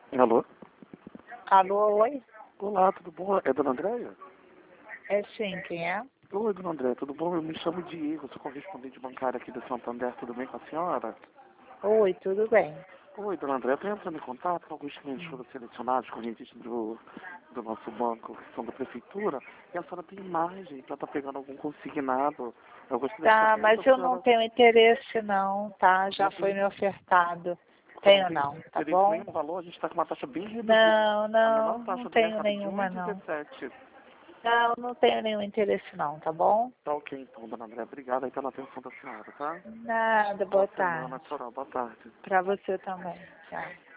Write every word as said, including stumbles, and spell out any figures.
Alô? Alô, oi? Olá, tudo bom? É Dona Andréia? É sim, quem é? Oi, Dona Andréia, tudo bom? Eu me chamo Diego, sou correspondente bancário aqui do Santander, tudo bem com a senhora? Oi, tudo bem. Oi, Dona Andréia, eu estou entrando em contato com alguns clientes que Hum. foram selecionados, correntistas do, do nosso banco, que são da prefeitura, e a senhora tem imagem para estar pegando algum consignado. Eu gostaria de Tá, saber se mas a eu não senhora tenho interesse não, tá? Já não foi tem, me ofertado. você não Tenho tem não, tá interesse em bom? nenhum valor, a gente está com uma taxa bem reduzida. Não, A menor não, não taxa do tenho mercado é de nenhuma não. um vírgula dezessete. Não, não tenho nenhum interesse não, tá bom? Tá ok então, Dona Andréia. Obrigado aí pela atenção da senhora, tá? Nada, Boa boa semana, tarde. tchau, boa tarde. Pra você também. Tchau.